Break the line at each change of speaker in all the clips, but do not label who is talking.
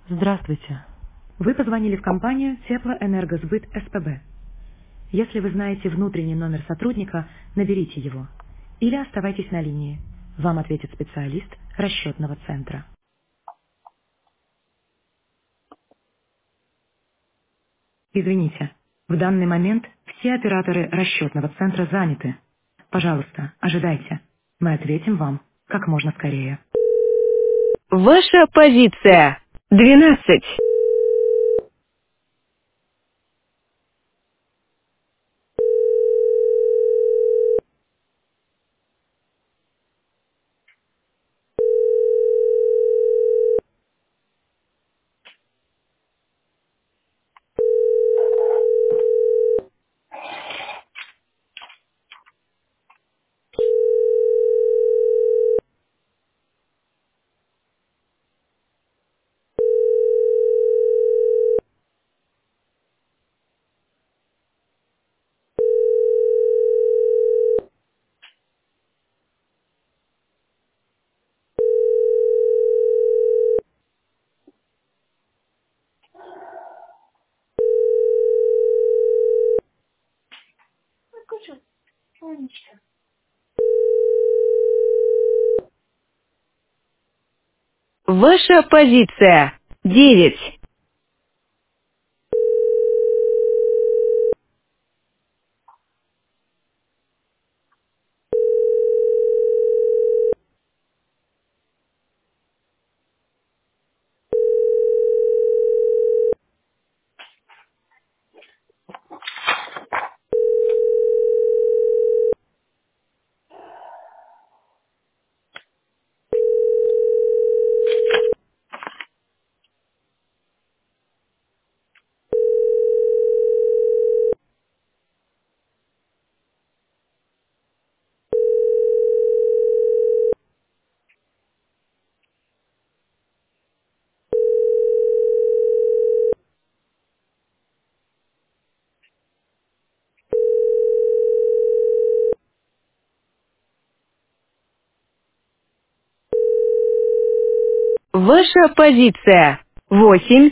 Здравствуйте. Вы позвонили в компанию Теплоэнергосбыт СПБ. Если вы знаете внутренний номер сотрудника, наберите его. Или оставайтесь на линии. Вам ответит специалист расчетного центра. Извините, в данный момент все операторы расчетного центра заняты. Пожалуйста, ожидайте. Мы ответим вам как можно скорее. Ваша позиция 12. Ваша позиция 9. Ваша позиция 8.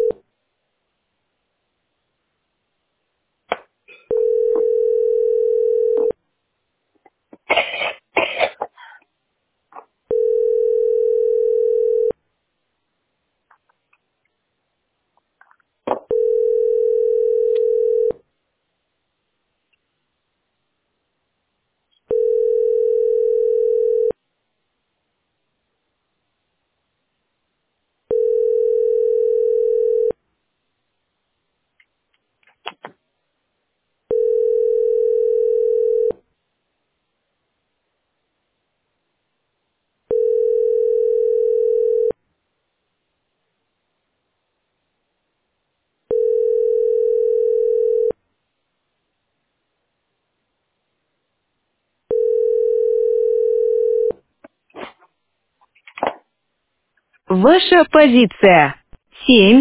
Ваша позиция 7.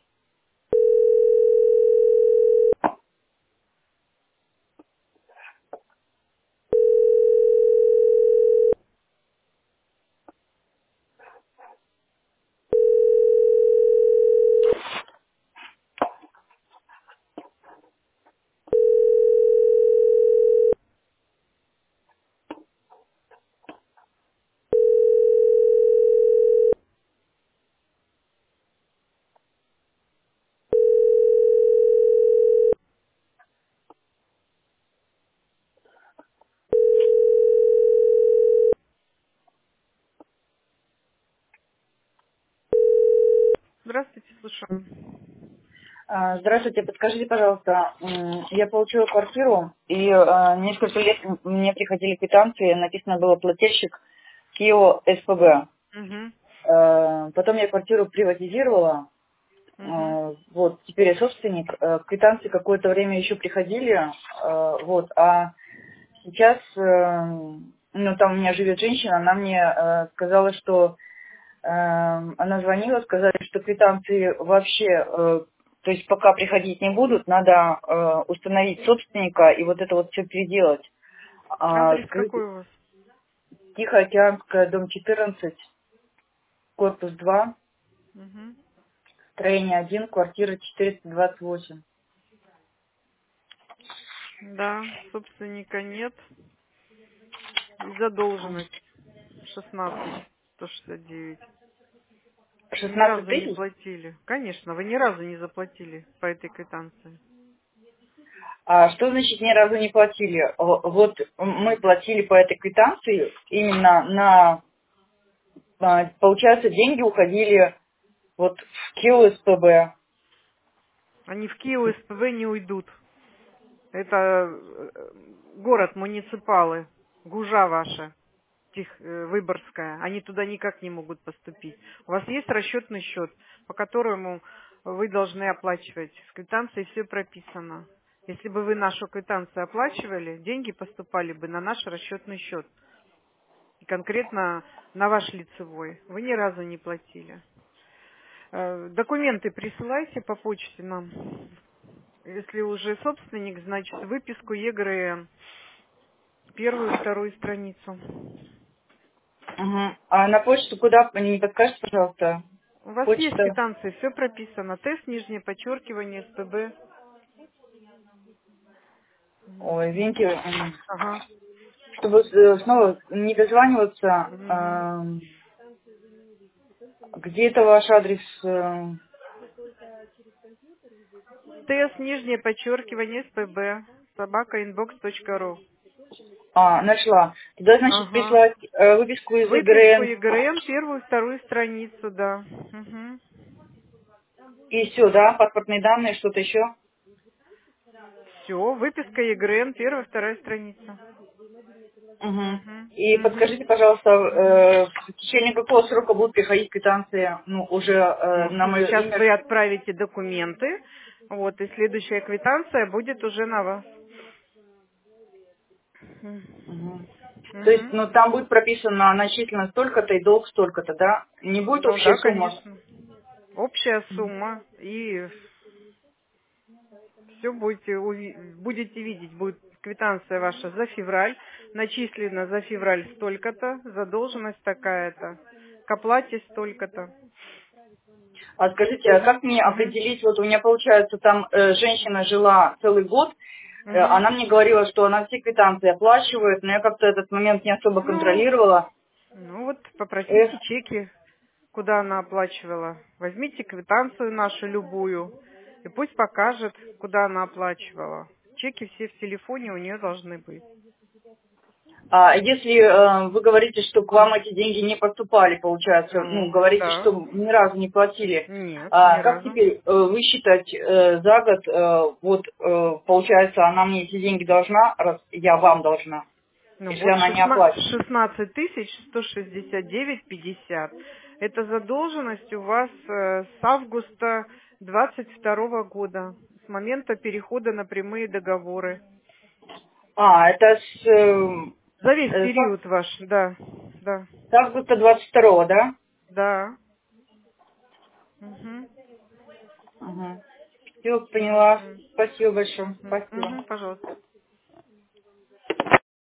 Здравствуйте, подскажите, пожалуйста, я получила квартиру, и несколько лет мне приходили квитанции, написано было плательщик Кио СПБ. Потом я квартиру приватизировала, вот, теперь я собственник. Квитанции какое-то время еще приходили, вот, а сейчас, ну, там у меня живет женщина, она мне сказала, что она звонила, сказали, что квитанции вообще, то есть пока приходить не будут, надо установить собственника и вот это вот все переделать. Скажите, Тихоокеанская, дом 14, корпус 2. Строение 1, квартира 428.
Да, собственника нет. И задолженность 16 169. Вы ни
16
разу не
тысяч?
платили. Конечно, вы ни разу не заплатили по этой квитанции.
А что значит ни разу не платили? Вот мы платили по этой квитанции именно получается, деньги уходили вот в КИО СПБ.
Они в Киев СПВ не уйдут. Это город, муниципалы, Гужа ваша, Выборгская. Они туда никак не могут поступить. У вас есть расчетный счет, по которому вы должны оплачивать. В квитанции все прописано. Если бы вы нашу квитанцию оплачивали, деньги поступали бы на наш расчетный счет. И конкретно на ваш лицевой. Вы ни разу не платили. Документы присылайте по почте нам. Если уже собственник, значит, выписку ЕГРН. Первую, вторую страницу.
Угу. А на почту куда? Не подскажете, пожалуйста?
У вас есть
Почта.
квитанции, все прописано. Тест, нижнее подчеркивание, СПБ.
Ой, извините,
Ага.
чтобы снова не дозваниваться,
Мгм.
где это ваш адрес?
Тест, нижнее подчеркивание, СПБ. @inbox.ru.
Нашла. Туда, значит,
Ага.
прислать выписку из
Выписку
ЕГРН
ЕГРН, первую, вторую страницу, да. Угу.
и все, да? Паспортные данные, что-то еще?
Все, выписка ЕГРН, первая, вторая страница.
Угу.
Угу.
И
Угу.
подскажите, пожалуйста, в течение какого срока будут приходить квитанции, ну, уже
Ну,
на мое
сейчас
имя?
вы отправите документы, вот, и следующая квитанция будет уже на вас.
Угу. То есть,
Угу.
ну, там будет прописано начислено столько-то и долг столько-то, да? Не будет
Ну
общая
да,
сумма?
конечно. Общая сумма, и все будете видеть, будет квитанция ваша за февраль, начислено за февраль столько-то, задолженность такая-то, к оплате столько-то.
А скажите, а как мне
Угу.
определить, вот у меня получается там женщина жила целый год,
Угу.
она мне говорила, что она все квитанции оплачивает, но я как-то этот момент не особо
Ну,
контролировала.
вот
Эх,
попросите чеки, куда она оплачивала. Возьмите квитанцию нашу любую, и пусть покажет, куда она оплачивала. Чеки все в телефоне у нее должны быть.
а если вы говорите, что к вам эти деньги не поступали, получается, ну,
Ну,
говорите,
да.
что ни разу не платили,
Нет, ни
как
разу.
теперь высчитать за год, вот, получается, она мне эти деньги должна, раз я вам должна,
Ну
если
вот
она не оплатит?
16 169,50. Это задолженность у вас с августа 22 года, с момента перехода на прямые договоры.
Это
За весь
с
период ваш, да, да,
с августа 22-го, да?
да. Угу.
Все, поняла. Спасибо большое. Спасибо.
Угу, пожалуйста.